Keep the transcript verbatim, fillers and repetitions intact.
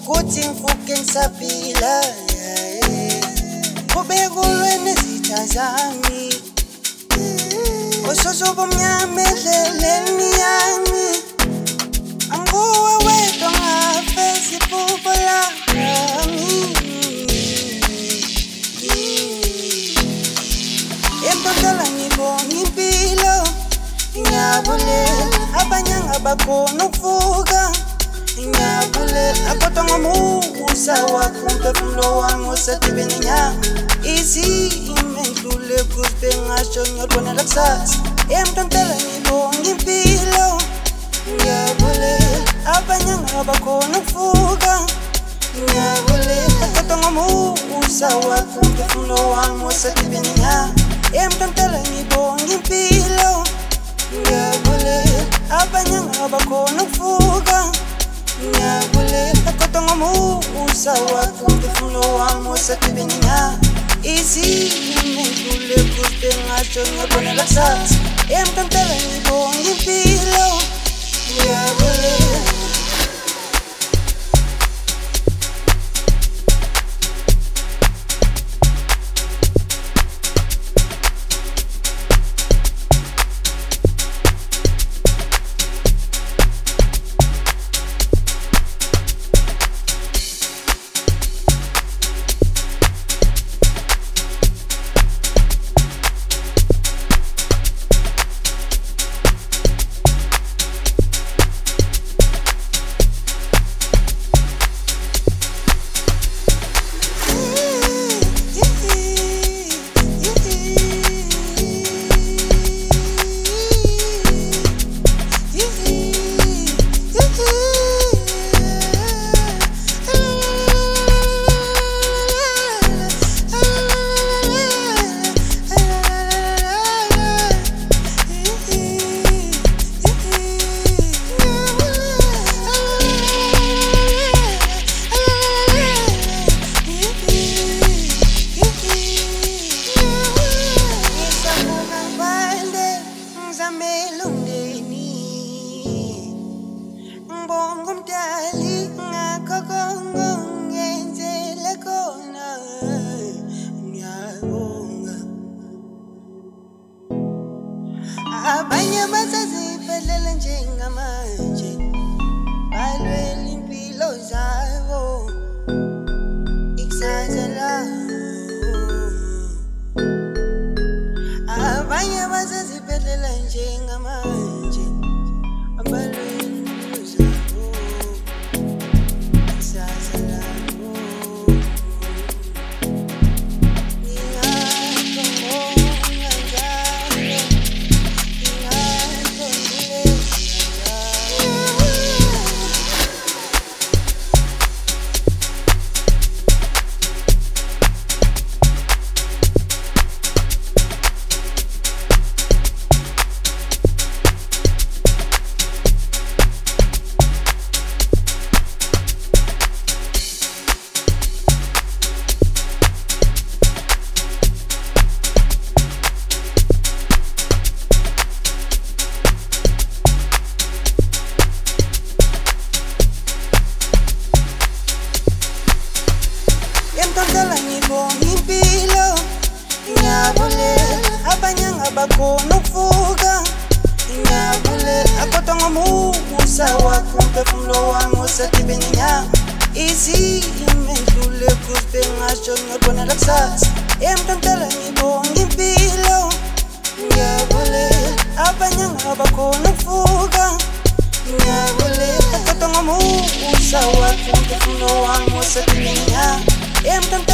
ukuthi ngifuke ngisaphila kubekulwe nezitha zami oshosho bomnyama endleleni yami anguwe wedwa ngafeza iphupho lami empontela ngibonga impilo ngiyabulela abanye ngabakhona ukuvuka ngiyabulela kodwa ngomusa wakho umphefumulo wami usedibene nyama izimo endlule kuze ngasho ngiyobonela kusasa empontela ngibonga impilo ngiyabulela abanye ngabakhona ukuvuka ngiyabulela kodwa ngomusa wakho umphefumulo wami usedibene nyama empontela ngibonga impilo ngiyabulela abanye ngabakhona ukuvuka ngiyabulela kodwa ngomusa wakho umphefumulo wami usedibene nyama izimo endlule kuze ngasho ngiyobonela kusasa empontela ngibonga impilo ngiyabulela. Abanye basaziphelele njengamanje balwela impilo zabo ikusasa labo abanye basaziphelele njengamanje balwela impilo zabo ikusasa labo empontela ngibonga impilo ngiyabulela abanye ngabakhona ukuvuka ngiyabulela kodwa ngomusa wakho umphefumulo wami usedibene nyama izimo endlule kuze ngasho ngiyobonela kusasa empontela ngibonga impilo ngiyabulela abanye ngabakhona ukuvuka ngiyabulela kodwa ngomusa wakho umphefumulo wami usedibene nyama empontela